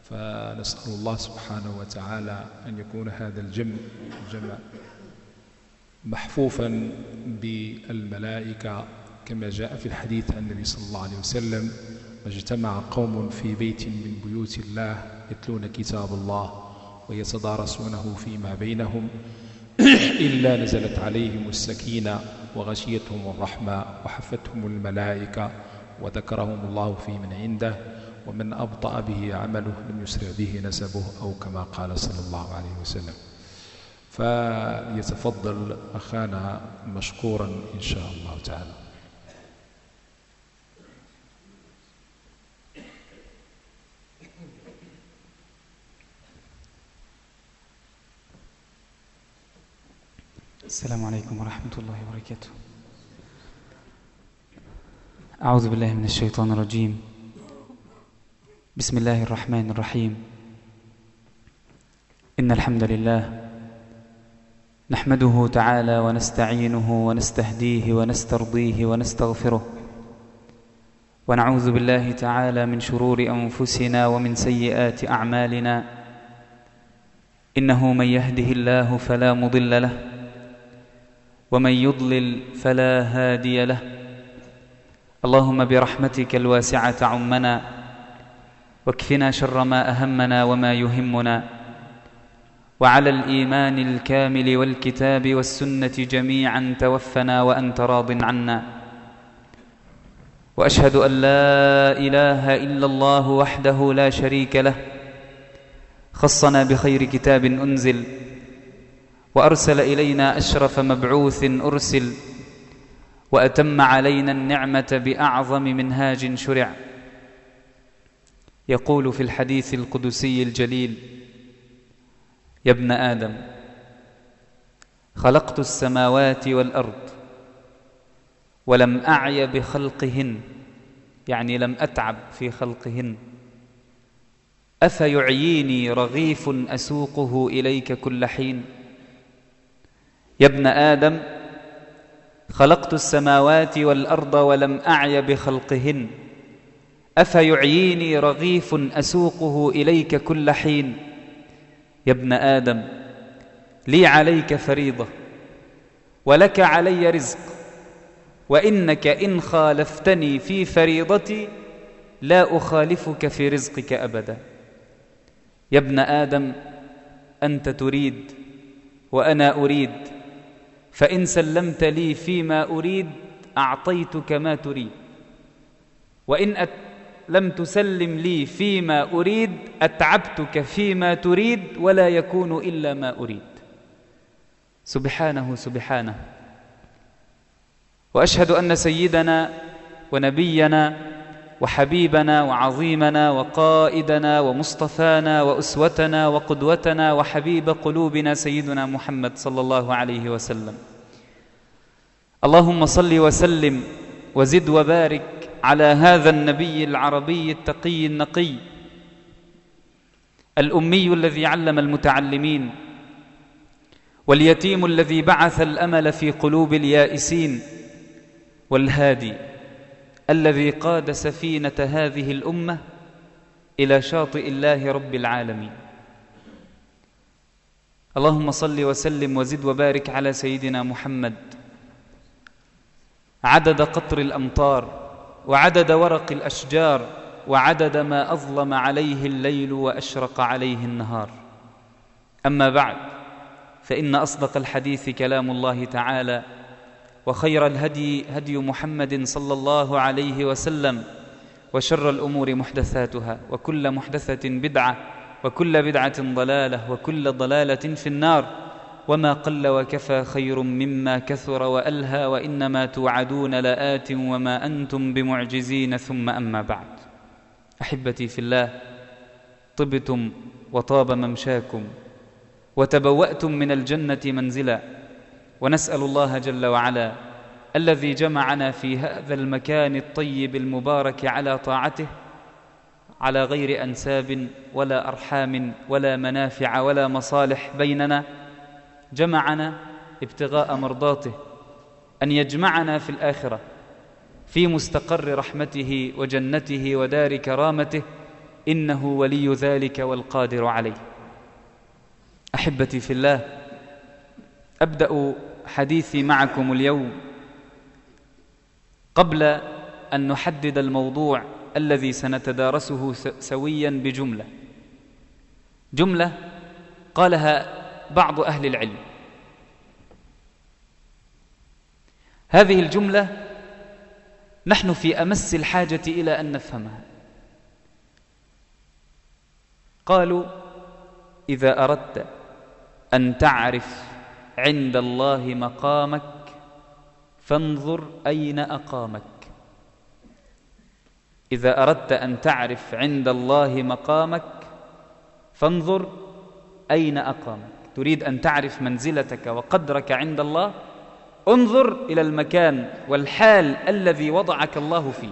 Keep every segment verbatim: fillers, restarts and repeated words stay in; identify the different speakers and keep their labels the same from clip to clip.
Speaker 1: فنسأل الله سبحانه وتعالى أن يكون هذا الجمع الجمع محفوفا بالملائكة كما جاء في الحديث عن النبي صلى الله عليه وسلم: اجتمع قوم في بيت من بيوت الله يتلون كتاب الله ويتدارسونه فيما بينهم إلا نزلت عليهم السكينة وغشيتهم الرحمة وحفتهم الملائكة وذكرهم الله في من عنده ومن أبطأ به عمله لم يسرع به نسبه، أو كما قال صلى الله عليه وسلم. فليتفضل أخانا مشكورا إن شاء الله تعالى.
Speaker 2: السلام عليكم ورحمة الله وبركاته. أعوذ بالله من الشيطان الرجيم. بسم الله الرحمن الرحيم. إن الحمد لله نحمده تعالى ونستعينه ونستهديه ونسترضيه ونستغفره، ونعوذ بالله تعالى من شرور أنفسنا ومن سيئات أعمالنا. إنه من يهده الله فلا مضل له، ومن يضلل فلا هادي له. اللهم برحمتك الواسعة عمنا، واكفنا شر ما أهمنا وما يهمنا، وعلى الإيمان الكامل والكتاب والسنة جميعا توفنا وأنت راض عنا. وأشهد أن لا إله إلا الله وحده لا شريك له، خصنا بخير كتاب أنزل، وأرسل إلينا أشرف مبعوث أرسل، وأتم علينا النعمة بأعظم منهاج شرع. يقول في الحديث القدسي الجليل: يا ابن آدم خلقت السماوات والأرض ولم أعي بخلقهن، يعني لم أتعب في خلقهن، أفيعييني رغيف أسوقه إليك كل حين؟ يا ابن آدم خلقت السماوات والأرض ولم أعي بخلقهن، أفيعييني رغيف أسوقه إليك كل حين؟ يا ابن آدم لي عليك فريضة ولك علي رزق، وإنك إن خالفتني في فريضتي لا أخالفك في رزقك أبدا. يا ابن آدم أنت تريد وأنا أريد، فإن سلمت لي فيما أريد أعطيتك ما تريد، وإن أت... لم تسلم لي فيما أريد أتعبتك فيما تريد، ولا يكون إلا ما أريد. سبحانه سبحانه. وأشهد أن سيدنا ونبينا وحبيبنا وعظيمنا وقائدنا ومصطفانا وأسوتنا وقدوتنا وحبيب قلوبنا سيدنا محمد صلى الله عليه وسلم. اللهم صل وسلم وزد وبارك على هذا النبي العربي التقي النقي الأمي الذي علم المتعلمين، واليتيم الذي بعث الأمل في قلوب اليائسين، والهادي الذي قاد سفينة هذه الأمة إلى شاطئ الله رب العالمين. اللهم صل وسلم وزد وبارك على سيدنا محمد عدد قطر الأمطار، وعدد ورق الأشجار، وعدد ما أظلم عليه الليل وأشرق عليه النهار. أما بعد، فإن أصدق الحديث كلام الله تعالى، وخير الهدي هدي محمد صلى الله عليه وسلم، وشر الأمور محدثاتها، وكل محدثة بدعة، وكل بدعة ضلالة، وكل ضلالة في النار. وما قل وكفى خير مما كثر وألهى، وإنما توعدون لآت وما أنتم بمعجزين. ثم أما بعد، أحبتي في الله، طبتم وطاب ممشاكم وتبوأتم من الجنة منزلا، ونسأل الله جل وعلا الذي جمعنا في هذا المكان الطيب المبارك على طاعته، على غير أنساب ولا أرحام ولا منافع ولا مصالح بيننا، جمعنا ابتغاء مرضاته، أن يجمعنا في الآخرة في مستقر رحمته وجنته ودار كرامته، إنه ولي ذلك والقادر عليه. أحبتي في الله، أبدأ حديثي معكم اليوم قبل أن نحدد الموضوع الذي سنتدارسه سويا بجملة جملة قالها بعض أهل العلم. هذه الجملة نحن في أمس الحاجة إلى أن نفهمها. قالوا: إذا أردت أن تعرف عند الله مقامك فانظر أين أقامك. إذا أردت أن تعرف عند الله مقامك فانظر أين أقامك. تريد أن تعرف منزلتك وقدرك عند الله، انظر إلى المكان والحال الذي وضعك الله فيه.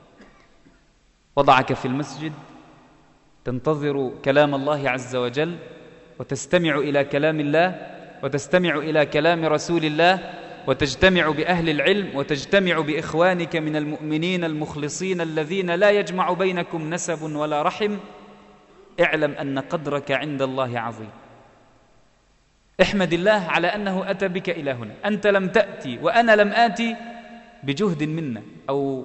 Speaker 2: وضعك في المسجد تنتظر كلام الله عز وجل، وتستمع إلى كلام الله، وتستمع إلى كلام رسول الله، وتجتمع بأهل العلم، وتجتمع بإخوانك من المؤمنين المخلصين الذين لا يجمع بينكم نسب ولا رحم. اعلم أن قدرك عند الله عظيم. احمد الله على أنه أتى بك إلى هنا. أنت لم تأتي وأنا لم آتي بجهد منا أو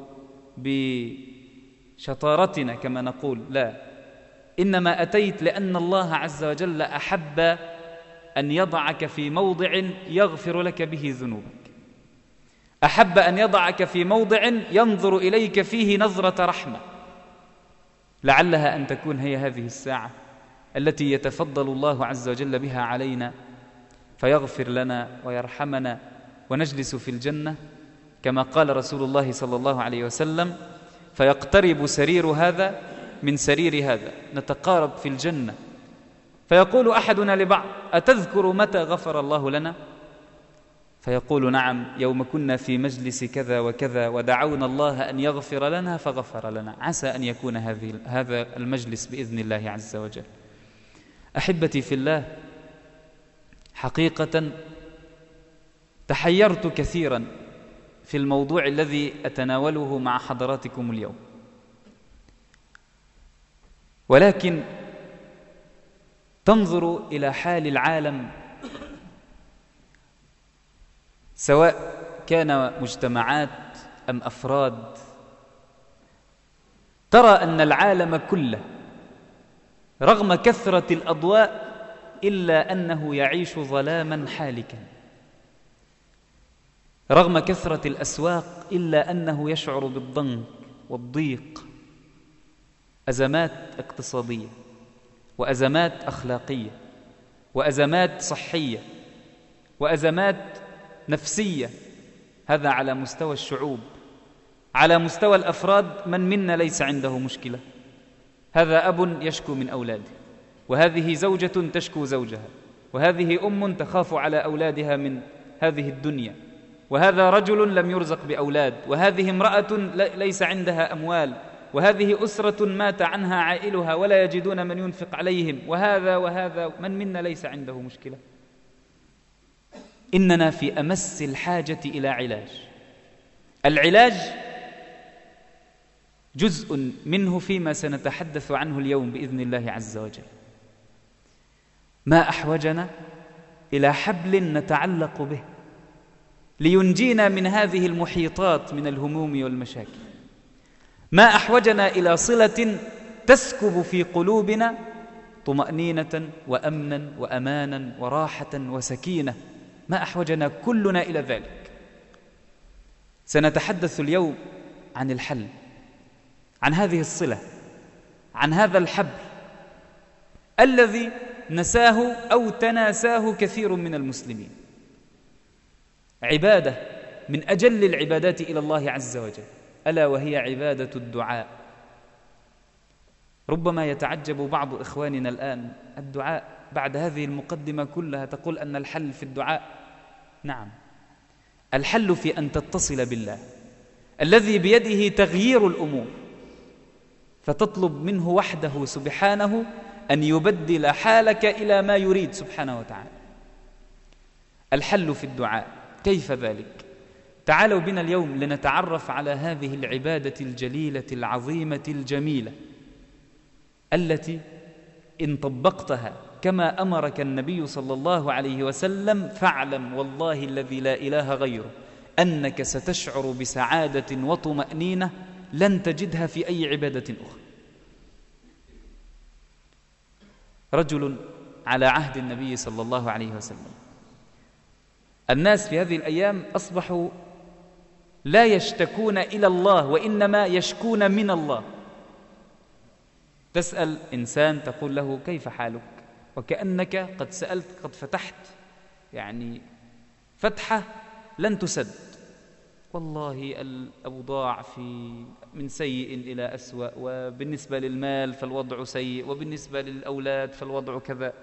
Speaker 2: بشطارتنا كما نقول، لا، إنما أتيت لأن الله عز وجل أحب أن يضعك في موضع يغفر لك به ذنوبك، أحب أن يضعك في موضع ينظر إليك فيه نظرة رحمة. لعلها أن تكون هي هذه الساعة التي يتفضل الله عز وجل بها علينا فيغفر لنا ويرحمنا ونجلس في الجنة كما قال رسول الله صلى الله عليه وسلم: فيقترب سرير هذا من سرير هذا، نتقارب في الجنة. فيقول أحدنا لبعض: أتذكر متى غفر الله لنا؟ فيقول: نعم، يوم كنا في مجلس كذا وكذا ودعونا الله أن يغفر لنا فغفر لنا. عسى أن يكون هذه هذا المجلس بإذن الله عز وجل. أحبتي في الله، حقيقة تحيرت كثيرا في الموضوع الذي أتناوله مع حضراتكم اليوم، ولكن تنظر إلى حال العالم، سواء كان مجتمعات أم أفراد، ترى أن العالم كله رغم كثرة الأضواء إلا أنه يعيش ظلاما حالكا، رغم كثرة الأسواق إلا أنه يشعر بالضنك والضيق. أزمات اقتصادية، وأزمات أخلاقية، وأزمات صحية، وأزمات نفسية. هذا على مستوى الشعوب. على مستوى الأفراد، من منا ليس عنده مشكلة؟ هذا أب يشكو من أولاده، وهذه زوجة تشكو زوجها، وهذه أم تخاف على أولادها من هذه الدنيا، وهذا رجل لم يرزق بأولاد، وهذه امرأة ليس عندها أموال، وهذه أسرة مات عنها عائلها ولا يجدون من ينفق عليهم، وهذا وهذا. من منا ليس عنده مشكلة؟ إننا في أمس الحاجة إلى علاج. العلاج جزء منه فيما سنتحدث عنه اليوم بإذن الله عز وجل. ما أحوجنا إلى حبل نتعلق به لينجينا من هذه المحيطات من الهموم والمشاكل. ما أحوجنا إلى صلة تسكب في قلوبنا طمأنينة وأمنا وأمانا وراحة وسكينة. ما أحوجنا كلنا إلى ذلك. سنتحدث اليوم عن الحل، عن هذه الصلة، عن هذا الحبل الذي نساه أو تناساه كثير من المسلمين. عبادة من أجل العبادات إلى الله عز وجل، ألا وهي عبادة الدعاء. ربما يتعجب بعض إخواننا الآن: الدعاء بعد هذه المقدمة كلها تقول أن الحل في الدعاء؟ نعم، الحل في أن تتصل بالله الذي بيده تغيير الأمور، فتطلب منه وحده سبحانه أن يبدل حالك إلى ما يريد سبحانه وتعالى. الحل في الدعاء. كيف ذلك؟ تعالوا بنا اليوم لنتعرف على هذه العبادة الجليلة العظيمة الجميلة التي إن طبقتها كما أمرك النبي صلى الله عليه وسلم فاعلم والله الذي لا إله غيره أنك ستشعر بسعادة وطمأنينة لن تجدها في أي عبادة أخرى. رجل على عهد النبي صلى الله عليه وسلم، الناس في هذه الأيام أصبحوا لا يشتكون إلى الله وإنما يشكون من الله. تسأل إنسان تقول له كيف حالك، وكأنك قد سألت قد فتحت يعني فتحة لن تسد. والله الأوضاع في من سيء إلى أسوأ، وبالنسبة للمال فالوضع سيء، وبالنسبة للأولاد فالوضع كذا.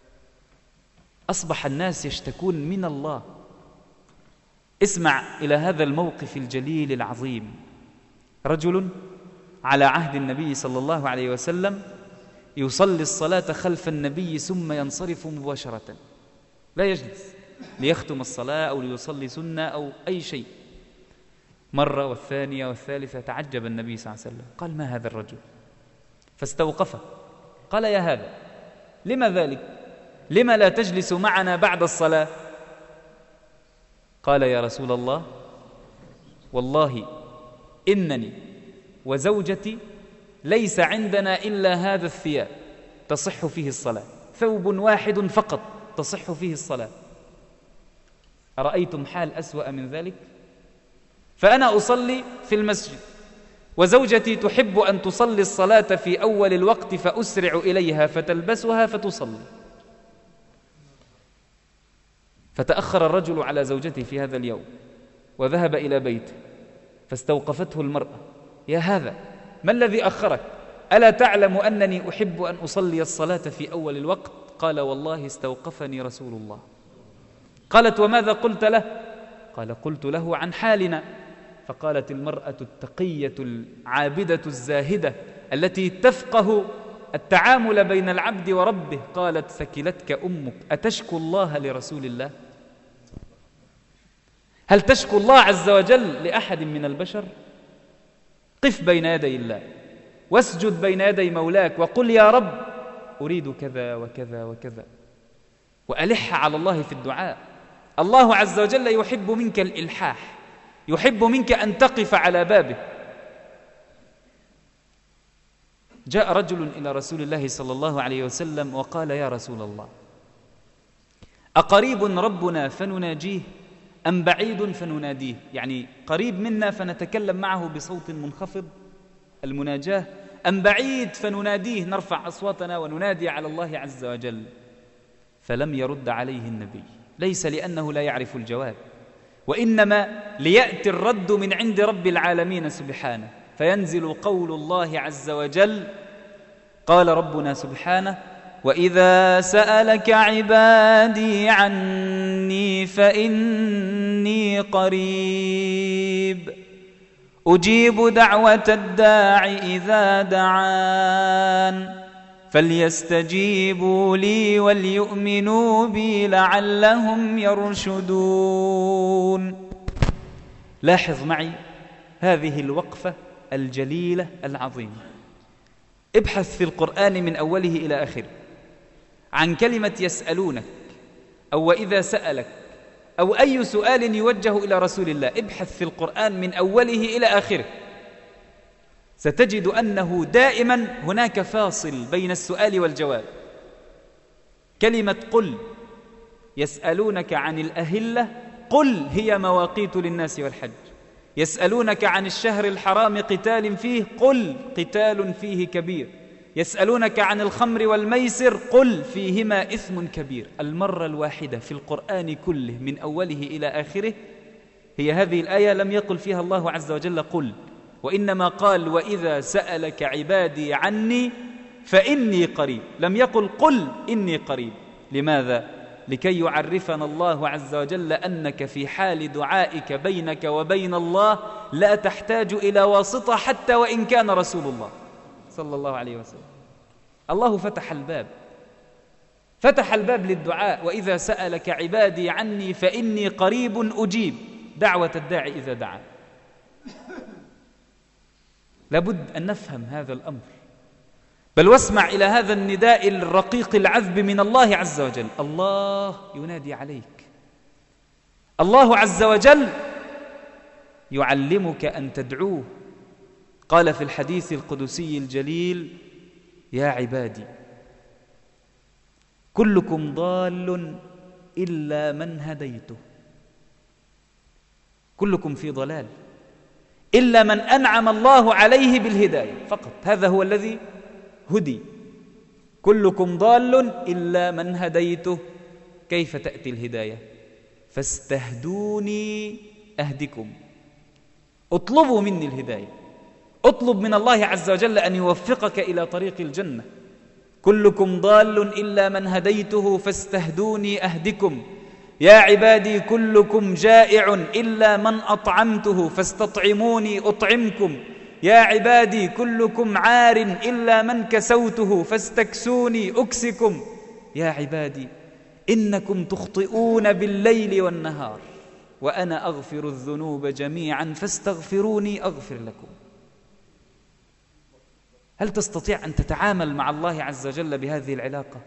Speaker 2: أصبح الناس يشتكون من الله. اسمع إلى هذا الموقف الجليل العظيم. رجل على عهد النبي صلى الله عليه وسلم يصلي الصلاة خلف النبي ثم ينصرف مباشرة، لا يجلس ليختم الصلاة أو ليصلي سنة أو أي شيء. مرة والثانية والثالثة تعجب النبي صلى الله عليه وسلم، قال ما هذا الرجل؟ فاستوقفه، قال يا هذا لما ذلك؟ لما لا تجلس معنا بعد الصلاة؟ قال يا رسول الله والله إنني وزوجتي ليس عندنا إلا هذا الثياب تصح فيه الصلاة، ثوب واحد فقط تصح فيه الصلاة. أرأيتم حال أسوأ من ذلك؟ فأنا أصلي في المسجد وزوجتي تحب أن تصلي الصلاة في أول الوقت فأسرع إليها فتلبسها فتصلي. فتأخر الرجل على زوجته في هذا اليوم وذهب إلى بيته، فاستوقفته المرأة، يا هذا ما الذي أخرك؟ ألا تعلم أنني أحب أن أصلي الصلاة في أول الوقت؟ قال والله استوقفني رسول الله. قالت وماذا قلت له؟ قال قلت له عن حالنا. فقالت المرأة التقية العابدة الزاهدة التي تفقه التعامل بين العبد وربه، قالت ثكلتك أمك، أتشكو الله لرسول الله؟ هل تشكو الله عز وجل لأحد من البشر؟ قف بين يدي الله واسجد بين يدي مولاك وقل يا رب أريد كذا وكذا وكذا، وألح على الله في الدعاء. الله عز وجل يحب منك الإلحاح، يحب منك أن تقف على بابه. جاء رجل إلى رسول الله صلى الله عليه وسلم وقال يا رسول الله أقريب ربنا فنناجيه أم بعيد فنناديه؟ يعني قريب منا فنتكلم معه بصوت منخفض المناجاة، أم بعيد فنناديه نرفع أصواتنا وننادي على الله عز وجل؟ فلم يرد عليه النبي، ليس لأنه لا يعرف الجواب، وإنما ليأتي الرد من عند رب العالمين سبحانه، فينزل قول الله عز وجل. قال ربنا سبحانه وإذا سألك عبادي عني فإني قريب أجيب دعوة الداع إذا دعان فليستجيبوا لي وليؤمنوا بي لعلهم يرشدون. لاحظ معي هذه الوقفة الجليلة العظيمة. ابحث في القرآن من أوله إلى آخره عن كلمة يسألونك أو وإذا سألك أو أي سؤال يوجه إلى رسول الله، ابحث في القرآن من أوله إلى آخره، ستجد أنه دائما هناك فاصل بين السؤال والجواب. كلمة قل، يسألونك عن الأهلة، قل هي مواقيت للناس والحج. يسألونك عن الشهر الحرام قتال فيه، قل قتال فيه كبير. يسألونك عن الخمر والميسر، قل فيهما إثم كبير. المرة الواحدة في القرآن كله من أوله إلى آخره هي هذه الآية لم يقل فيها الله عز وجل قل، وإنما قال وإذا سألك عبادي عني فإني قريب، لم يقل قل إني قريب. لماذا؟ لكي يعرفنا الله عز وجل أنك في حال دعائك بينك وبين الله لا تحتاج إلى واسطة حتى وإن كان رسول الله صلى الله عليه وسلم. الله فتح الباب، فتح الباب للدعاء. وإذا سألك عبادي عني فإني قريب أجيب دعوة الداعي إذا دعا. لابد أن نفهم هذا الأمر. بل واسمع إلى هذا النداء الرقيق العذب من الله عز وجل. الله ينادي عليك، الله عز وجل يعلمك أن تدعوه. قال في الحديث القدسي الجليل: يا عبادي كلكم ضال إلا من هديته. كلكم في ضلال إلا من أنعم الله عليه بالهداية فقط، هذا هو الذي هدي. كلكم ضال إلا من هديته. كيف تأتي الهداية؟ فاستهدوني أهدكم. اطلبوا مني الهداية، اطلب من الله عز وجل أن يوفقك إلى طريق الجنة. كلكم ضال إلا من هديته فاستهدوني أهدكم. يا عبادي كلكم جائع إلا من أطعمته فاستطعموني أطعمكم. يا عبادي كلكم عار إلا من كسوته فاستكسوني أكسكم. يا عبادي إنكم تخطئون بالليل والنهار وأنا أغفر الذنوب جميعا فاستغفروني أغفر لكم. هل تستطيع أن تتعامل مع الله عز وجل بهذه العلاقة؟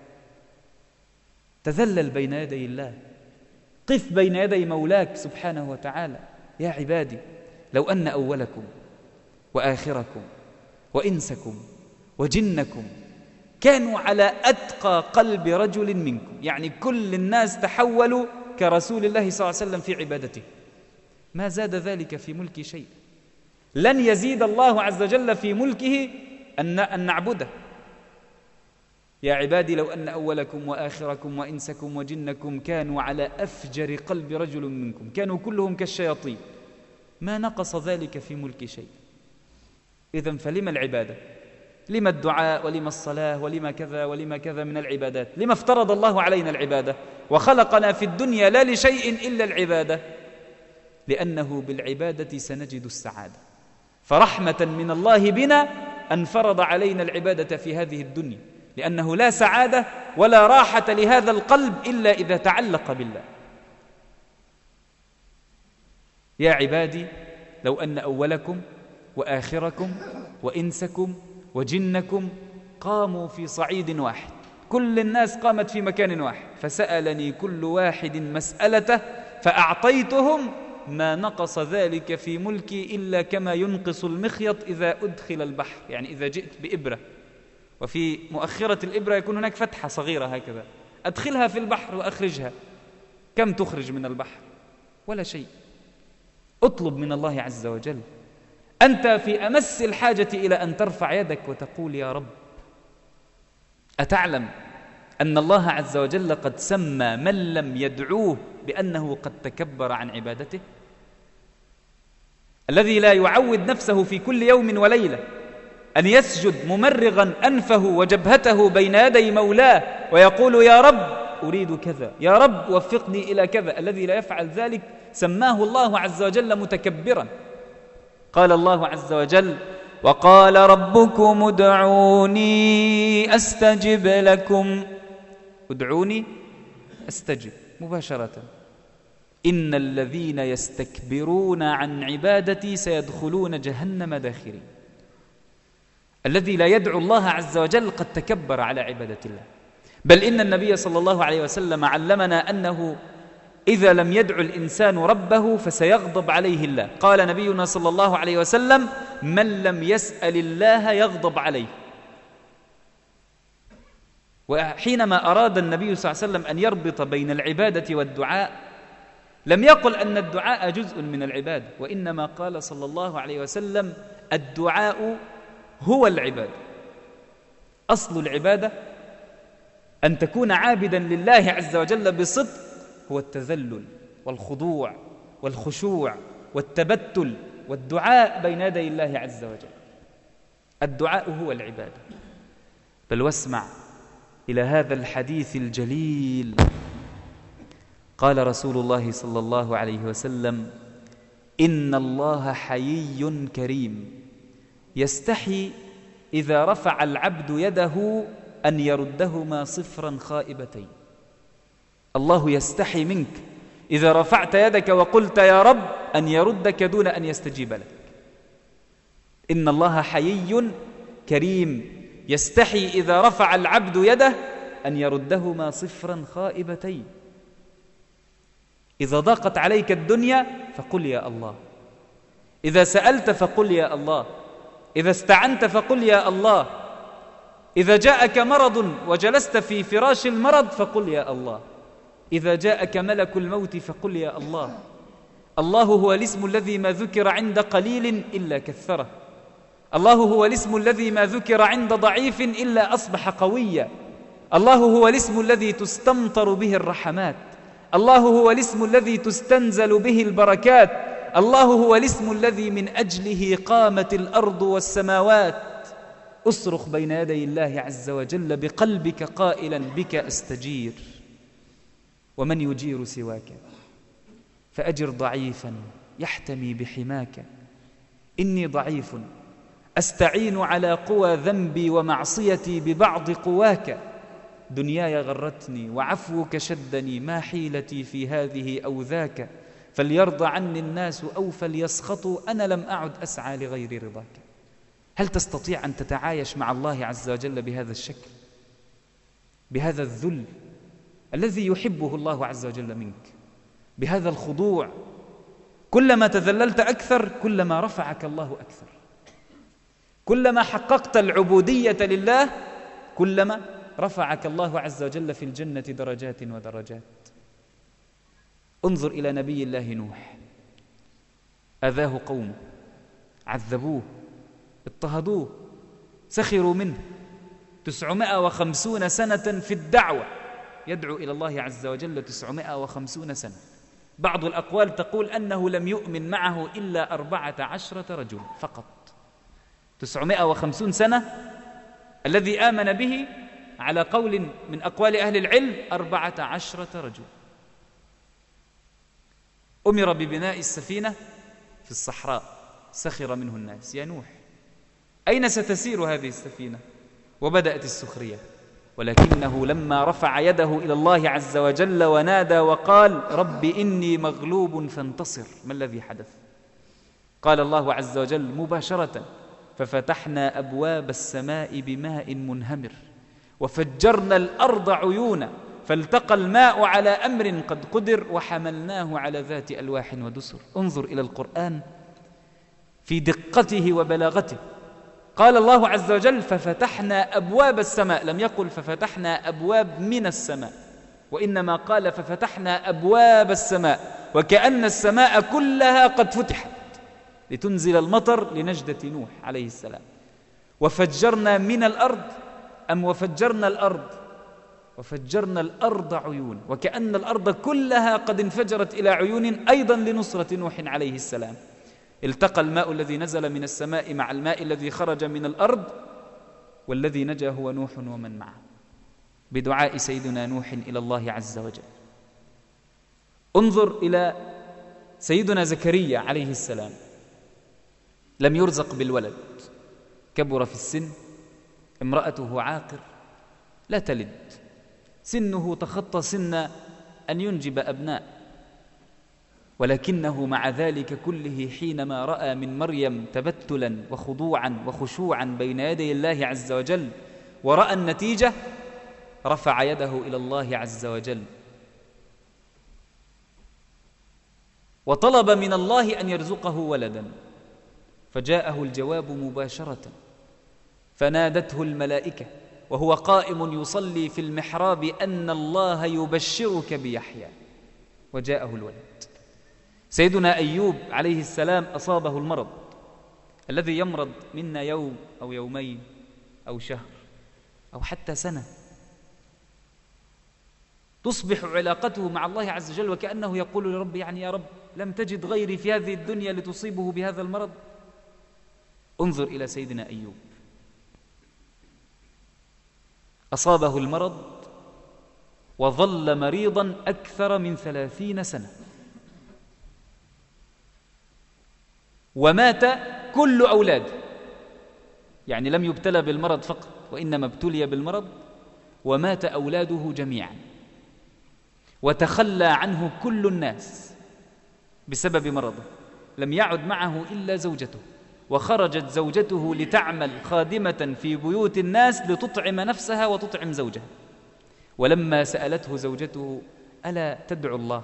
Speaker 2: تذلل بين يدي الله، قف بين يدي مولاك سبحانه وتعالى. يا عبادي لو أن أولكم وآخركم وإنسكم وجنكم كانوا على أتقى قلب رجل منكم، يعني كل الناس تحولوا كرسول الله صلى الله عليه وسلم في عبادته، ما زاد ذلك في ملك شيء. لن يزيد الله عز وجل في ملكه أن نعبده. يا عبادي لو أن أولكم وآخركم وإنسكم وجنكم كانوا على أفجر قلب رجل منكم، كانوا كلهم كالشياطين، ما نقص ذلك في ملك شيء. إذن فلما العبادة؟ لما الدعاء ولما الصلاة ولما كذا ولما كذا من العبادات؟ لما افترض الله علينا العبادة وخلقنا في الدنيا لا لشيء إلا العبادة؟ لأنه بالعبادة سنجد السعادة، فرحمة من الله بنا أن فرض علينا العبادة في هذه الدنيا، لأنه لا سعادة ولا راحة لهذا القلب إلا إذا تعلق بالله. يا عبادي لو أن أولكم وآخركم وإنسكم وجنكم قاموا في صعيد واحد، كل الناس قامت في مكان واحد، فسألني كل واحد مسألته فأعطيتهم، ما نقص ذلك في ملكي إلا كما ينقص المخيط إذا أدخل البحر، يعني إذا جئت بإبرة وفي مؤخرة الإبرة يكون هناك فتحة صغيرة هكذا، أدخلها في البحر وأخرجها، كم تخرج من البحر؟ ولا شيء. اطلب من الله عز وجل. أنت في أمس الحاجة إلى أن ترفع يدك وتقول يا رب. أتعلم أن الله عز وجل قد سمى من لم يدعوه بأنه قد تكبر عن عبادته؟ الذي لا يعود نفسه في كل يوم وليلة أن يسجد ممرغا أنفه وجبهته بين يدي مولاه ويقول يا رب أريد كذا، يا رب وفقني إلى كذا، الذي لا يفعل ذلك سماه الله عز وجل متكبرا. قال الله عز وجل وقال ربكم ادعوني أستجب لكم. ادعوني أستجب مباشرة. إن الذين يستكبرون عن عبادتي سيدخلون جهنم داخرين. الذي لا يدعو الله عز وجل قد تكبر على عبادة الله. بل إن النبي صلى الله عليه وسلم علمنا أنه إذا لم يدعو الإنسان ربه فسيغضب عليه الله. قال نبينا صلى الله عليه وسلم من لم يسأل الله يغضب عليه. وحينما أراد النبي صلى الله عليه وسلم أن يربط بين العبادة والدعاء لم يقل أن الدعاء جزء من العبادة، وإنما قال صلى الله عليه وسلم الدعاء هو العبادة. أصل العبادة أن تكون عابدا لله عز وجل بصدق هو التذلل والخضوع والخشوع والتبتل والدعاء بين يدي الله عز وجل. الدعاء هو العبادة. بل واسمع إلى هذا الحديث الجليل. قال رسول الله صلى الله عليه وسلم إن الله حيي كريم يستحي إذا رفع العبد يده أن يردهما صفرا خائبتين. الله يستحي منك إذا رفعت يدك وقلت يا رب أن يردك دون أن يستجيب لك. إن الله حيي كريم يستحي إذا رفع العبد يده أن يردهما صفرا خائبتين. إذا ضاقت عليك الدنيا فقل يا الله، إذا سألت فقل يا الله، إذا استعنت فقل يا الله، إذا جاءك مرض وجلست في فراش المرض فقل يا الله، إذا جاءك ملك الموت فقل يا الله. الله هو الاسم الذي ما ذكر عند قليل إلا كثره، الله هو الاسم الذي ما ذكر عند ضعيف إلا أصبح قويا، الله هو الاسم الذي تستمطر به الرحمات، الله هو الاسم الذي تستنزل به البركات، الله هو الاسم الذي من أجله قامت الأرض والسماوات. أصرخ بين يدي الله عز وجل بقلبك قائلا بك أستجير، ومن يجير سواك، فأجر ضعيفا يحتمي بحماك. إني ضعيف أستعين على قوى ذنبي ومعصيتي ببعض قواك، دنياي غرتني وعفوك شدني، ما حيلتي في هذه أو ذاك، فليرضى عني الناس أو فليسخطوا، أنا لم أعد أسعى لغير رضاك. هل تستطيع أن تتعايش مع الله عز وجل بهذا الشكل، بهذا الذل الذي يحبه الله عز وجل منك، بهذا الخضوع؟ كلما تذللت أكثر كلما رفعك الله أكثر، كلما حققت العبودية لله كلما رفعك الله عز وجل في الجنة درجات ودرجات. انظر إلى نبي الله نوح، أذاه قومه، عذبوه، اضطهدوه، سخروا منه، تسعمائة وخمسون سنة في الدعوة، يدعو إلى الله عز وجل تسعمائة وخمسون سنة. بعض الأقوال تقول أنه لم يؤمن معه إلا أربعة عشرة رجل فقط. تسعمائة وخمسون سنة الذي آمن به على قول من أقوال أهل العلم أربعة عشرة رجل. أمر ببناء السفينة في الصحراء، سخر منه الناس، يا نوح أين ستسير هذه السفينة؟ وبدأت السخرية، ولكنه لما رفع يده إلى الله عز وجل ونادى وقال رب إني مغلوب فانتصر، ما الذي حدث؟ قال الله عز وجل مباشرة ففتحنا أبواب السماء بماء منهمر وفجرنا الأرض عيونا فالتقى الماء على أمر قد قدر وحملناه على ذات ألواح ودسر. انظر إلى القرآن في دقته وبلاغته. قال الله عز وجل ففتحنا أبواب السماء، لم يقل ففتحنا أبواب من السماء، وإنما قال ففتحنا أبواب السماء، وكأن السماء كلها قد فتحت لتنزل المطر لنجدة نوح عليه السلام. وفجرنا من الأرض، أم وفجرنا الأرض؟ وفجرنا الأرض عيون، وكأن الأرض كلها قد انفجرت إلى عيون أيضا لنصرة نوح عليه السلام. التقى الماء الذي نزل من السماء مع الماء الذي خرج من الأرض، والذي نجا هو نوح ومن معه بدعاء سيدنا نوح إلى الله عز وجل. انظر إلى سيدنا زكريا عليه السلام، لم يرزق بالولد، كبر في السن، امرأته عاقر لا تلد، سنه تخطى سن أن ينجب أبناء، ولكنه مع ذلك كله حينما رأى من مريم تبتلا وخضوعا وخشوعا بين يدي الله عز وجل ورأى النتيجة رفع يده إلى الله عز وجل وطلب من الله أن يرزقه ولدا، فجاءه الجواب مباشرة، فنادته الملائكة وهو قائم يصلي في المحراب أن الله يبشرك بيحيى، وجاءه الولد. سيدنا أيوب عليه السلام أصابه المرض الذي يمرض منا يوم أو يومين أو شهر أو حتى سنة، تصبح علاقته مع الله عز وجل وكأنه يقول لرب يعني يا رب لم تجد غيري في هذه الدنيا لتصيبه بهذا المرض. انظر إلى سيدنا أيوب، أصابه المرض وظل مريضا أكثر من ثلاثين سنة، ومات كل أولاده، يعني لم يبتلى بالمرض فقط وإنما ابتلي بالمرض، ومات أولاده جميعا، وتخلى عنه كل الناس بسبب مرضه، لم يعد معه إلا زوجته، وخرجت زوجته لتعمل خادمة في بيوت الناس لتطعم نفسها وتطعم زوجها. ولما سألته زوجته: ألا تدعو الله؟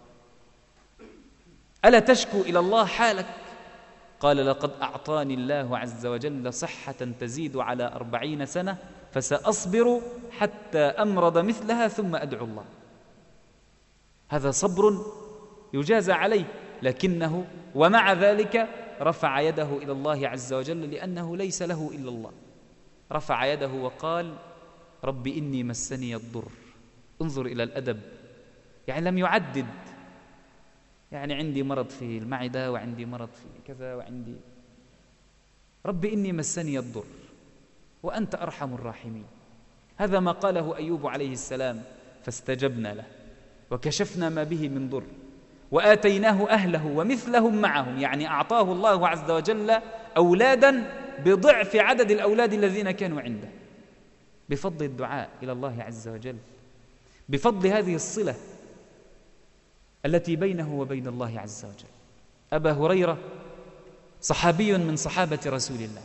Speaker 2: ألا تشكو إلى الله حالك؟ قال: لقد أعطاني الله عز وجل صحة تزيد على أربعين سنة، فسأصبر حتى أمرض مثلها ثم أدعو الله. هذا صبر يجازى عليه، لكنه ومع ذلك رفع يده إلى الله عز وجل لأنه ليس له إلا الله. رفع يده وقال: رب إني مسني الضر. انظر إلى الأدب، يعني لم يعدد، يعني عندي مرض في المعدة وعندي مرض في كذا وعندي، رب إني مسني الضر وأنت أرحم الراحمين. هذا ما قاله أيوب عليه السلام، فاستجبنا له وكشفنا ما به من ضر وآتيناه أهله ومثلهم معهم، يعني أعطاه الله عز وجل أولادا بضعف عدد الأولاد الذين كانوا عنده، بفضل الدعاء إلى الله عز وجل، بفضل هذه الصلة التي بينه وبين الله عز وجل. أبا هريرة صحابي من صحابة رسول الله.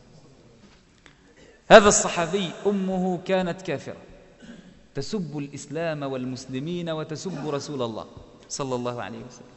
Speaker 2: هذا الصحابي أمه كانت كافرة تسب الإسلام والمسلمين وتسب رسول الله صلى الله عليه وسلم.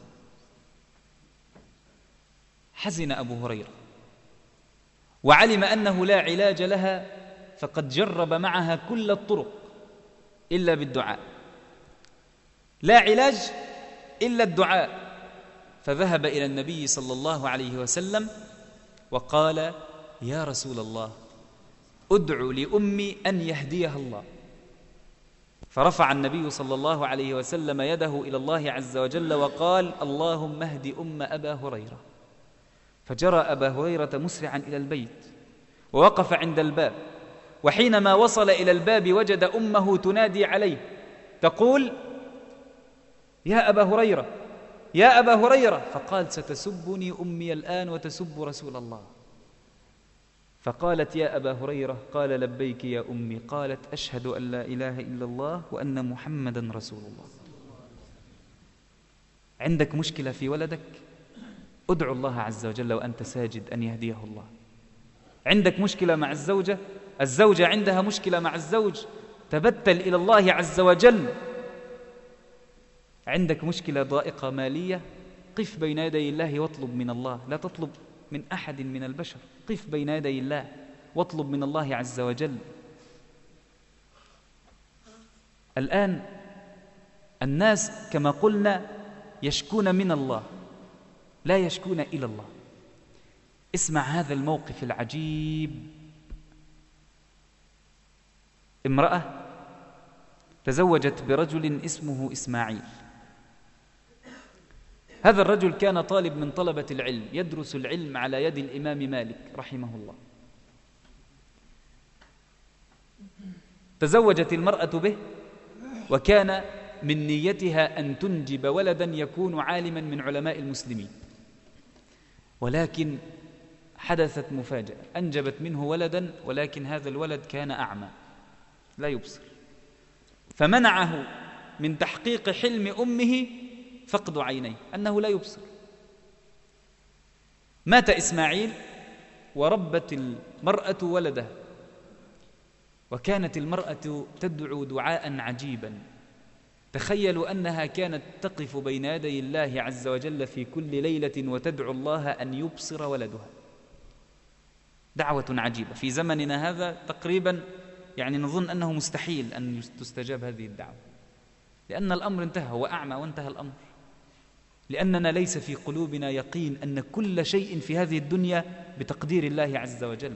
Speaker 2: حزن أبو هريرة وعلم أنه لا علاج لها، فقد جرب معها كل الطرق إلا بالدعاء، لا علاج إلا الدعاء. فذهب إلى النبي صلى الله عليه وسلم وقال: يا رسول الله، أدعو لأمي أن يهديها الله. فرفع النبي صلى الله عليه وسلم يده إلى الله عز وجل وقال: اللهم اهد أم أبا هريرة. فجرى أبا هريرة مسرعا إلى البيت ووقف عند الباب، وحينما وصل إلى الباب وجد أمه تنادي عليه تقول: يا أبا هريرة، يا أبا هريرة. فقال: ستسبني أمي الآن وتسب رسول الله. فقالت: يا أبا هريرة. قال: لبيك يا أمي. قالت: أشهد أن لا إله إلا الله وأن محمدا رسول الله. عندك مشكلة في ولدك؟ ادعو الله عز وجل وأنت ساجد أن يهديه الله. عندك مشكلة مع الزوجة، الزوجة عندها مشكلة مع الزوج، تبتل إلى الله عز وجل. عندك مشكلة ضائقة مالية، قف بين يدي الله واطلب من الله، لا تطلب من أحد من البشر، قف بين يدي الله واطلب من الله عز وجل. الآن الناس كما قلنا يشكون من الله لا يشكون إلى الله. اسمع هذا الموقف العجيب. امرأة تزوجت برجل اسمه إسماعيل. هذا الرجل كان طالب من طلبة العلم، يدرس العلم على يد الإمام مالك رحمه الله. تزوجت المرأة به، وكان من نيتها أن تنجب ولدا يكون عالما من علماء المسلمين، ولكن حدثت مفاجأة، أنجبت منه ولدا، ولكن هذا الولد كان أعمى لا يبصر، فمنعه من تحقيق حلم أمه فقد عينيه، أنه لا يبصر. مات إسماعيل وربت المرأة ولده، وكانت المرأة تدعو دعاء عجيبا. تخيلوا أنها كانت تقف بين يدي الله عز وجل في كل ليلة وتدعو الله أن يبصر ولدها. دعوة عجيبة في زمننا هذا تقريبا، يعني نظن أنه مستحيل أن تستجاب هذه الدعوة، لأن الأمر انتهى، هو أعمى وانتهى الأمر، لأننا ليس في قلوبنا يقين أن كل شيء في هذه الدنيا بتقدير الله عز وجل،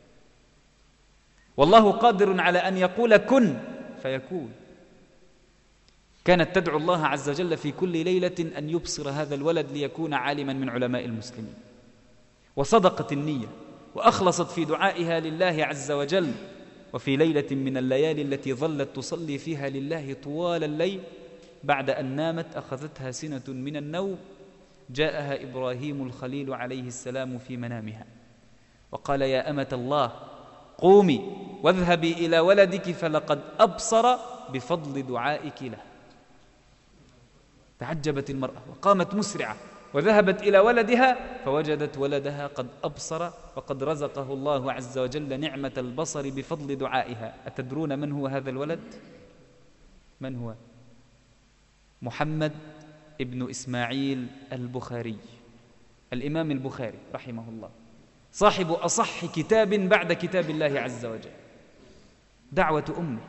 Speaker 2: والله قادر على أن يقول كن فيكون. كانت تدعو الله عز وجل في كل ليلة أن يبصر هذا الولد ليكون عالما من علماء المسلمين، وصدقت النية وأخلصت في دعائها لله عز وجل. وفي ليلة من الليالي التي ظلت تصلي فيها لله طوال الليل، بعد أن نامت أخذتها سنة من النوم، جاءها إبراهيم الخليل عليه السلام في منامها وقال: يا أمة الله، قومي واذهبي إلى ولدك فلقد أبصر بفضل دعائك له. تعجبت المرأة وقامت مسرعة وذهبت إلى ولدها فوجدت ولدها قد أبصر وقد رزقه الله عز وجل نعمة البصر بفضل دعائها. أتدرون من هو هذا الولد؟ من هو؟ محمد ابن إسماعيل البخاري، الإمام البخاري رحمه الله، صاحب أصح كتاب بعد كتاب الله عز وجل. دعوة أمه،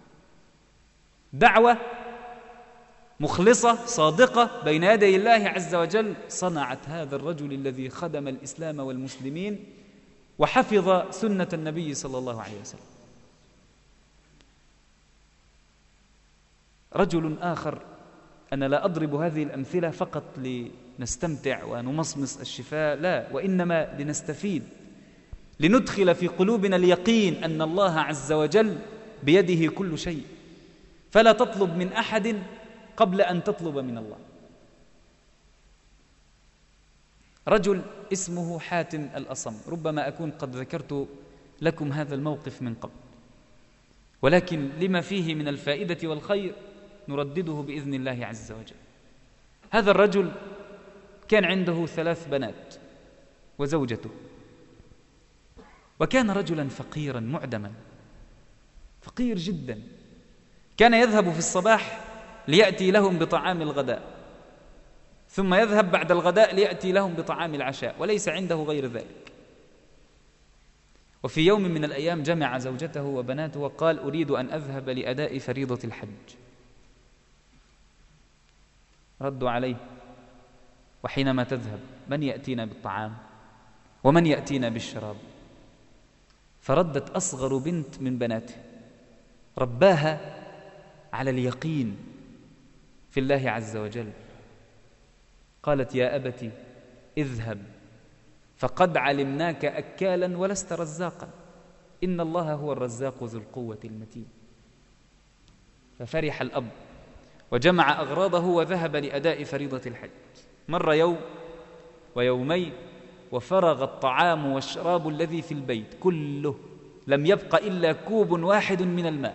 Speaker 2: دعوة مخلصة صادقة بين يدي الله عز وجل، صنعت هذا الرجل الذي خدم الإسلام والمسلمين وحفظ سنة النبي صلى الله عليه وسلم. رجل آخر، أنا لا أضرب هذه الأمثلة فقط لنستمتع ونمصمص الشفاء، لا، وإنما لنستفيد، لندخل في قلوبنا اليقين أن الله عز وجل بيده كل شيء، فلا تطلب من أحد قبل أن تطلب من الله. رجل اسمه حاتم الأصم، ربما أكون قد ذكرت لكم هذا الموقف من قبل، ولكن لما فيه من الفائدة والخير نردده بإذن الله عز وجل. هذا الرجل كان عنده ثلاث بنات وزوجته، وكان رجلا فقيرا معدما، فقير جدا. كان يذهب في الصباح ليأتي لهم بطعام الغداء، ثم يذهب بعد الغداء ليأتي لهم بطعام العشاء، وليس عنده غير ذلك. وفي يوم من الأيام جمع زوجته وبناته وقال: أريد أن أذهب لأداء فريضة الحج. ردوا عليه: وحينما تذهب من يأتينا بالطعام ومن يأتينا بالشراب؟ فردت أصغر بنت من بناته، رباها على اليقين في الله عز وجل، قالت: يا أبت اذهب فقد علمناك أكالا ولست رزاقا، إن الله هو الرزاق ذو القوة المتين. ففرح الأب وجمع أغراضه وذهب لأداء فريضة الحج. مر يوم ويومين وفرغ الطعام والشراب الذي في البيت كله، لم يبق إلا كوب واحد من الماء.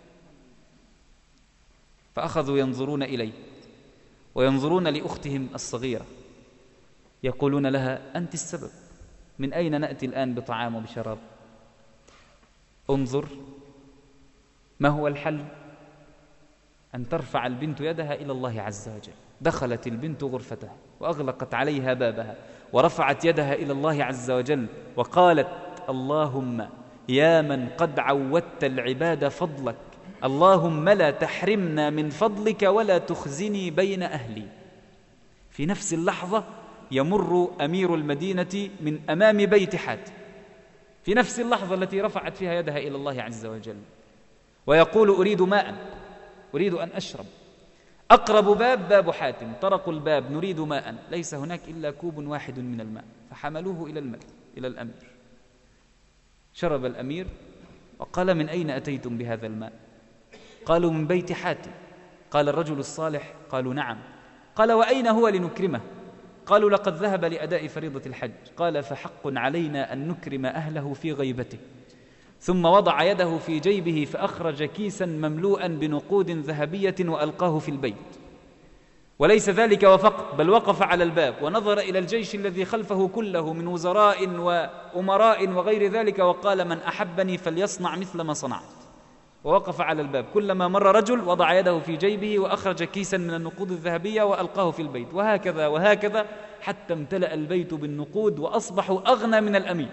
Speaker 2: فأخذوا ينظرون إليه وينظرون لأختهم الصغيرة، يقولون لها: أنت السبب، من أين نأتي الآن بطعام وبشراب؟ انظر ما هو الحل؟ أن ترفع البنت يدها إلى الله عز وجل. دخلت البنت غرفتها وأغلقت عليها بابها ورفعت يدها إلى الله عز وجل وقالت: اللهم يا من قد عودت العباد فضلك، اللهم لا تحرمنا من فضلك ولا تخزني بين أهلي. في نفس اللحظة يمر أمير المدينة من أمام بيت حاتم، في نفس اللحظة التي رفعت فيها يدها إلى الله عز وجل، ويقول: أريد ماء، أريد أن أشرب. أقرب باب باب حاتم، طرقوا الباب: نريد ماء، ليس هناك إلا كوب واحد من الماء. فحملوه إلى الملك، إلى الأمير. شرب الأمير وقال: من أين أتيتم بهذا الماء؟ قالوا: من بيت حاتم. قال: الرجل الصالح؟ قالوا: نعم. قال: وأين هو لنكرمه؟ قالوا: لقد ذهب لأداء فريضة الحج. قال: فحق علينا أن نكرم أهله في غيبته. ثم وضع يده في جيبه فأخرج كيسا مملوءا بنقود ذهبية وألقاه في البيت. وليس ذلك وفقط، بل وقف على الباب ونظر إلى الجيش الذي خلفه كله من وزراء وأمراء وغير ذلك، وقال: من أحبني فليصنع مثل ما صنعت. ووقف على الباب، كلما مر رجل وضع يده في جيبه وأخرج كيسا من النقود الذهبية وألقاه في البيت، وهكذا وهكذا حتى امتلأ البيت بالنقود وأصبحوا أغنى من الأمير.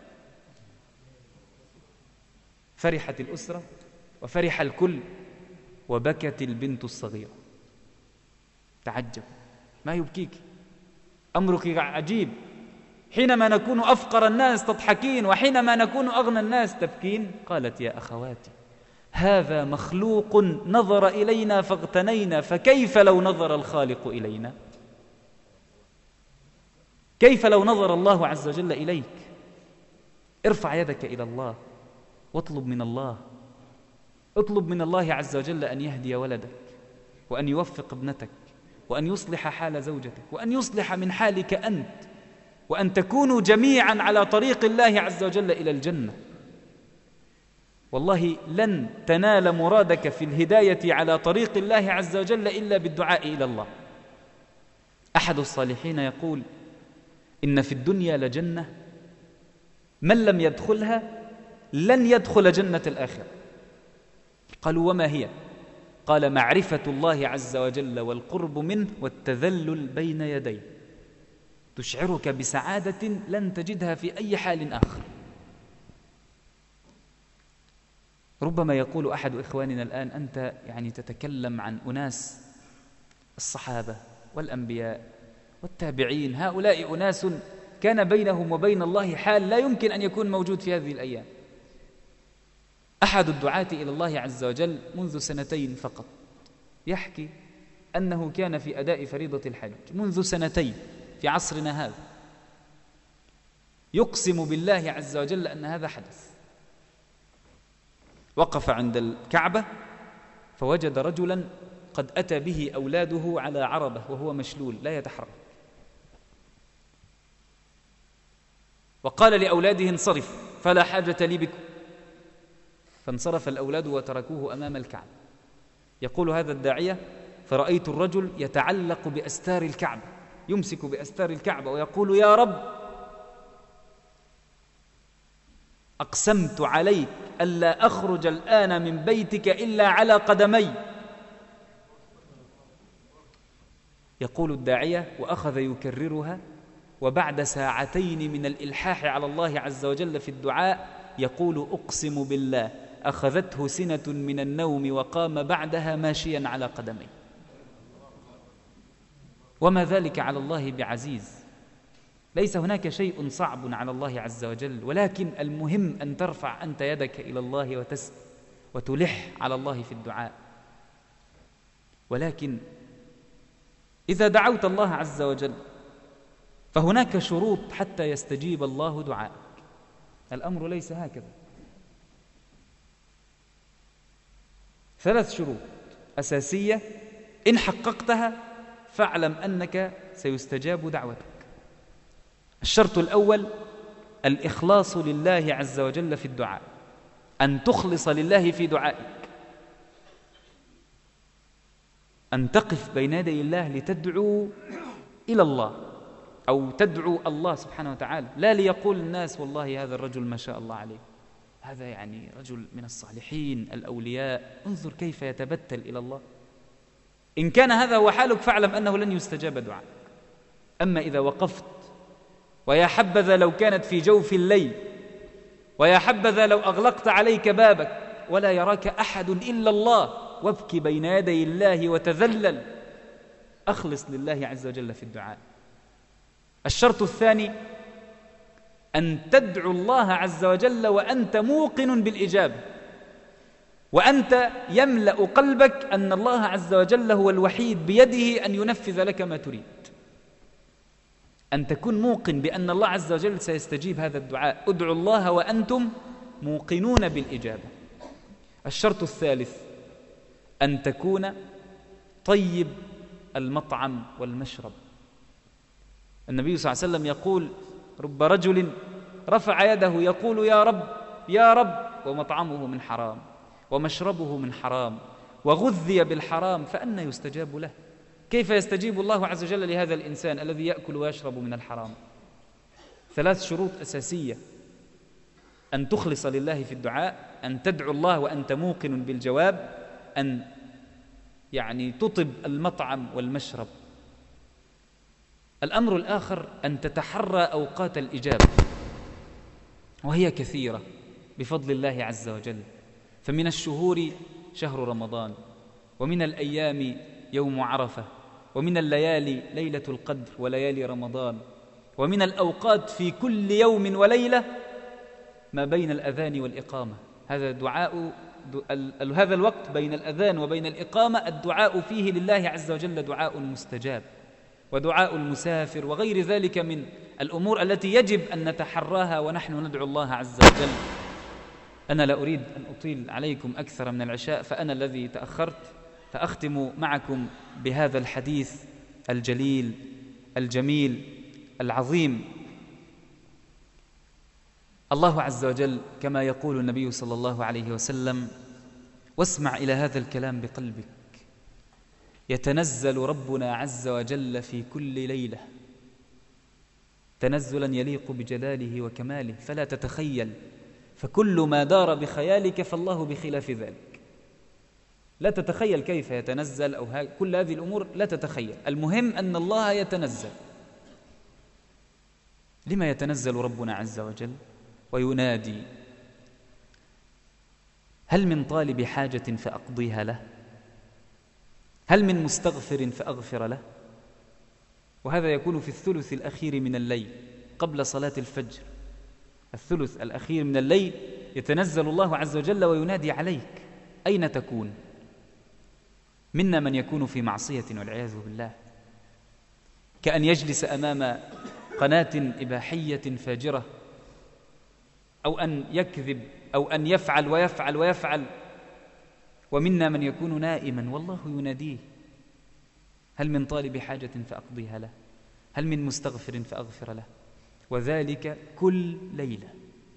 Speaker 2: فرحت الأسرة وفرح الكل، وبكت البنت الصغيرة. تعجب: ما يبكيك؟ أمرك عجيب، حينما نكون أفقر الناس تضحكين، وحينما نكون أغنى الناس تبكين. قالت: يا أخواتي، هذا مخلوق نظر إلينا فاغتنينا، فكيف لو نظر الخالق إلينا؟ كيف لو نظر الله عز وجل إليك؟ ارفع يدك إلى الله واطلب من الله، اطلب من الله عز وجل أن يهدي ولدك، وأن يوفق ابنتك، وأن يصلح حال زوجتك، وأن يصلح من حالك أنت، وأن تكونوا جميعا على طريق الله عز وجل إلى الجنة. والله لن تنال مرادك في الهداية على طريق الله عز وجل إلا بالدعاء إلى الله. أحد الصالحين يقول: إن في الدنيا لجنة من لم يدخلها لن يدخل جنة الآخرة. قالوا: وما هي؟ قال: معرفة الله عز وجل والقرب منه والتذلل بين يديه، تشعرك بسعادة لن تجدها في أي حال آخر. ربما يقول أحد إخواننا الآن: أنت يعني تتكلم عن أناس الصحابة والأنبياء والتابعين، هؤلاء أناس كان بينهم وبين الله حال لا يمكن أن يكون موجود في هذه الأيام. أحد الدعاة إلى الله عز وجل منذ سنتين فقط يحكي أنه كان في أداء فريضة الحج منذ سنتين في عصرنا هذا، يقسم بالله عز وجل أن هذا حدث. وقف عند الكعبة فوجد رجلا قد أتى به أولاده على عربة وهو مشلول لا يتحرك، وقال لأولاده: انصرف فلا حاجة لي بكم. فانصرف الأولاد وتركوه أمام الكعبة. يقول هذا الداعية: فرأيت الرجل يتعلق بأستار الكعبة، يمسك بأستار الكعبة ويقول: يا رب، أقسمت عليك ألا أخرج الآن من بيتك إلا على قدمي. يقول الداعية: وأخذ يكررها، وبعد ساعتين من الإلحاح على الله عز وجل في الدعاء يقول: أقسم بالله أخذته سنة من النوم وقام بعدها ماشيا على قدمي. وما ذلك على الله بعزيز، ليس هناك شيء صعب على الله عز وجل، ولكن المهم أن ترفع أنت يدك إلى الله وتسأل وتلح على الله في الدعاء. ولكن إذا دعوت الله عز وجل فهناك شروط حتى يستجيب الله دعاءك. الأمر ليس هكذا. ثلاث شروط أساسية إن حققتها فاعلم أنك سيستجاب دعوتك. الشرط الأول الإخلاص لله عز وجل في الدعاء، أن تخلص لله في دعائك، أن تقف بين يدي الله لتدعو إلى الله أو تدعو الله سبحانه وتعالى، لا ليقول الناس: والله هذا الرجل ما شاء الله عليه، هذا يعني رجل من الصالحين الأولياء، انظر كيف يتبتل إلى الله. إن كان هذا هو حالك فاعلم أنه لن يستجاب دعاء. أما إذا وقفت ويا حبذا لو كانت في جوف الليل، ويا حبذا لو أغلقت عليك بابك ولا يراك أحد إلا الله، وابكي بين يدي الله وتذلل، أخلص لله عز وجل في الدعاء. الشرط الثاني أن تدعو الله عز وجل وأنت موقن بالإجابة، وأنت يملأ قلبك أن الله عز وجل هو الوحيد بيده أن ينفذ لك ما تريد، أن تكون موقن بأن الله عز وجل سيستجيب هذا الدعاء. ادعوا الله وأنتم موقنون بالإجابة. الشرط الثالث أن تكون طيب المطعم والمشرب. النبي صلى الله عليه وسلم يقول: رب رجل رفع يده يقول: يا رب يا رب، ومطعمه من حرام ومشربه من حرام وغذي بالحرام، فأنى يستجاب له؟ كيف يستجيب الله عز وجل لهذا الإنسان الذي يأكل ويشرب من الحرام؟ ثلاث شروط أساسية: أن تخلص لله في الدعاء، أن تدعو الله وأنت موقن بالجواب، أن يعني تطب المطعم والمشرب. الأمر الآخر أن تتحرى أوقات الإجابة، وهي كثيرة بفضل الله عز وجل. فمن الشهور شهر رمضان، ومن الأيام يوم عرفة، ومن الليالي ليلة القدر وليالي رمضان، ومن الأوقات في كل يوم وليلة ما بين الأذان والإقامة. هذا دعاء هذا الوقت بين الأذان وبين الإقامة، الدعاء فيه لله عز وجل دعاء مستجاب، ودعاء المسافر وغير ذلك من الأمور التي يجب أن نتحراها ونحن ندعو الله عز وجل. أنا لا أريد أن أطيل عليكم أكثر من العشاء، فأنا الذي تأخرت، فأختم معكم بهذا الحديث الجليل الجميل العظيم. الله عز وجل كما يقول النبي صلى الله عليه وسلم: واسمع إلى هذا الكلام بقلبك، يتنزل ربنا عز وجل في كل ليلة تنزلا يليق بجلاله وكماله، فلا تتخيل، فكل ما دار بخيالك فالله بخلاف ذلك. لا تتخيل كيف يتنزل أو ها... كل هذه الأمور لا تتخيل. المهم أن الله يتنزل. لما يتنزل ربنا عز وجل وينادي؟ هل من طالب حاجة فأقضيها له؟ هل من مستغفر فأغفر له؟ وهذا يكون في الثلث الأخير من الليل قبل صلاة الفجر. الثلث الأخير من الليل يتنزل الله عز وجل وينادي عليك. أين تكون؟ منا من يكون في معصية والعياذ بالله، كأن يجلس أمام قناة إباحية فاجرة، أو أن يكذب، أو أن يفعل ويفعل ويفعل. ومنا من يكون نائما والله يناديه. هل من طالب حاجة فأقضيها له؟ هل من مستغفر فأغفر له؟ وذلك كل ليلة،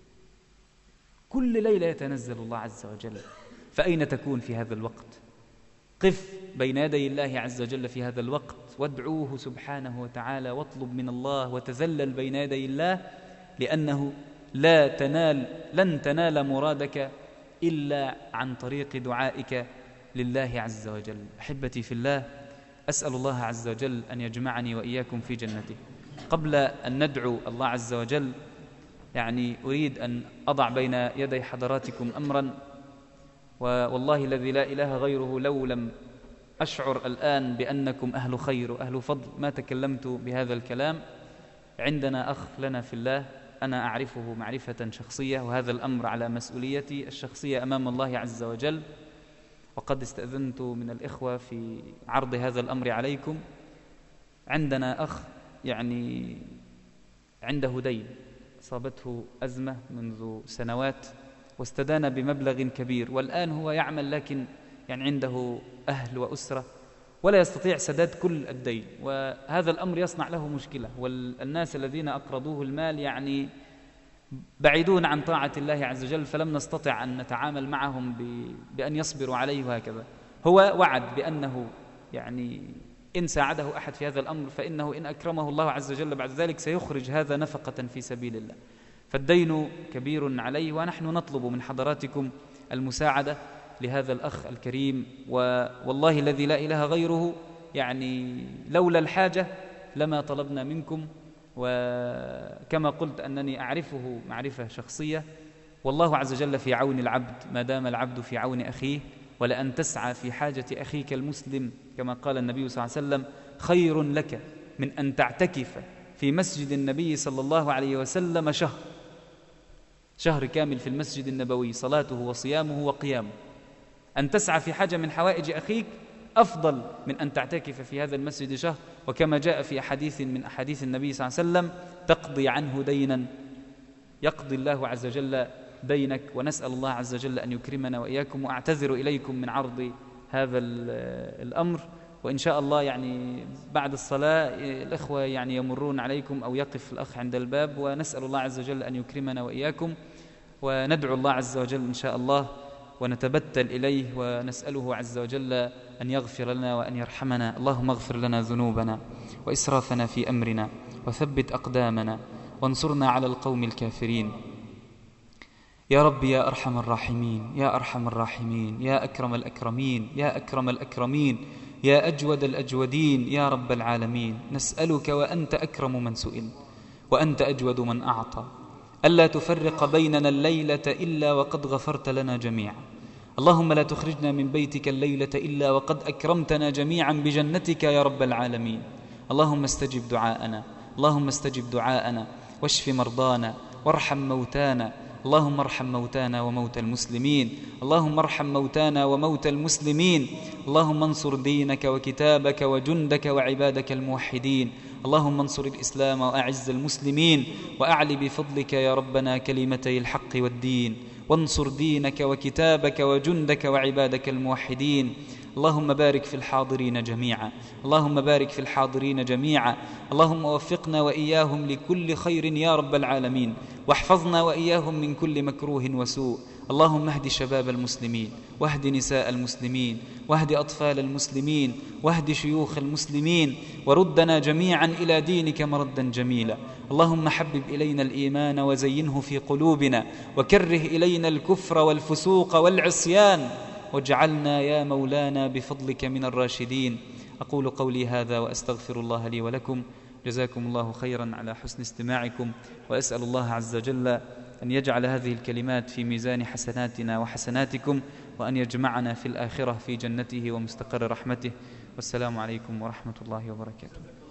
Speaker 2: كل ليلة يتنزل الله عز وجل. فأين تكون في هذا الوقت؟ قف بين يدي الله عز وجل في هذا الوقت وادعوه سبحانه وتعالى، واطلب من الله وتذلل بين يدي الله، لأنه لا تنال لن تنال مرادك إلا عن طريق دعائك لله عز وجل. أحبتي في الله، أسأل الله عز وجل أن يجمعني وإياكم في جنته. قبل أن ندعو الله عز وجل، يعني أريد أن أضع بين يدي حضراتكم أمرا، والله الذي لا إله غيره لو لم أشعر الآن بأنكم أهل خير وأهل فضل ما تكلمت بهذا الكلام. عندنا أخ لنا في الله أنا أعرفه معرفة شخصية، وهذا الأمر على مسؤوليتي الشخصية أمام الله عز وجل، وقد استأذنت من الإخوة في عرض هذا الأمر عليكم. عندنا أخ يعني عنده دين، أصابته أزمة منذ سنوات واستدان بمبلغ كبير، والآن هو يعمل لكن يعني عنده أهل وأسرة ولا يستطيع سداد كل الدين، وهذا الأمر يصنع له مشكلة. والناس الذين أقرضوه المال يعني بعيدون عن طاعة الله عز وجل، فلم نستطع أن نتعامل معهم بأن يصبروا عليه وهكذا. هو وعد بأنه يعني إن ساعده أحد في هذا الأمر فإنه إن أكرمه الله عز وجل بعد ذلك سيخرج هذا نفقة في سبيل الله. فالدين كبير عليه، ونحن نطلب من حضراتكم المساعدة لهذا الأخ الكريم. والله الذي لا إله غيره يعني لولا الحاجة لما طلبنا منكم، وكما قلت أنني أعرفه معرفة شخصية. والله عز وجل في عون العبد ما دام العبد في عون أخيه، ولأن تسعى في حاجة أخيك المسلم كما قال النبي صلى الله عليه وسلم خير لك من أن تعتكف في مسجد النبي صلى الله عليه وسلم شهر شهر كامل في المسجد النبوي، صلاته وصيامه وقيامه. أن تسعى في حاجة من حوائج أخيك أفضل من أن تعتكف في هذا المسجد شهر. وكما جاء في حديث من أحاديث النبي صلى الله عليه وسلم تقضي عنه دينا، يقضي الله عز وجل دينك. ونسأل الله عز وجل أن يكرمنا وإياكم. وأعتذر إليكم من عرض هذا الأمر، وإن شاء الله يعني بعد الصلاة الأخوة يعني يمرون عليكم أو يقف الأخ عند الباب، ونسأل الله عز وجل أن يكرمنا وإياكم، وندعو الله عز وجل إن شاء الله ونتبتل إليه ونسأله عز وجل أن يغفر لنا وأن يرحمنا. اللهم اغفر لنا ذنوبنا وإسرافنا في أمرنا، وثبت أقدامنا، وانصرنا على القوم الكافرين. يا رب يا أرحم الراحمين، يا أرحم الراحمين، يا أكرم الأكرمين، يا أكرم الأكرمين، يا أجود الأجودين، يا رب العالمين. نسألك وأنت أكرم من سئل وأنت أجود من أعطى، ألا تفرق بيننا الليلة إلا وقد غفرت لنا جميعا. اللهم لا تخرجنا من بيتك الليلة إلا وقد أكرمتنا جميعا بجنتك يا رب العالمين. اللهم استجب دعاءنا، اللهم استجب دعاءنا، واشف مرضانا، وارحم موتانا. اللهم ارحم موتانا وموتى المسلمين، اللهم ارحم موتانا وموتى المسلمين. اللهم انصر دينك وكتابك وجندك وعبادك الموحدين. اللهم انصر الإسلام وأعز المسلمين، وأعل بفضلك يا ربنا كلمتي الحق والدين، وانصر دينك وكتابك وجندك وعبادك الموحدين. اللهم بارك في الحاضرين جميعا اللهم بارك في الحاضرين جميعا اللهم وفقنا وإياهم لكل خير يا رب العالمين، واحفظنا وإياهم من كل مكروه وسوء. اللهم اهد شباب المسلمين، واهد نساء المسلمين، واهد أطفال المسلمين، واهد شيوخ المسلمين، وردنا جميعا إلى دينك مردا جميلا. اللهم حبب إلينا الإيمان وزينه في قلوبنا، وكره إلينا الكفر والفسوق والعصيان، واجعلنا يا مولانا بفضلك من الراشدين. أقول قولي هذا وأستغفر الله لي ولكم. جزاكم الله خيرا على حسن استماعكم، وأسأل الله عز وجل أن يجعل هذه الكلمات في ميزان حسناتنا وحسناتكم، وأن يجمعنا في الآخرة في جنته ومستقر رحمته. والسلام عليكم ورحمة الله وبركاته.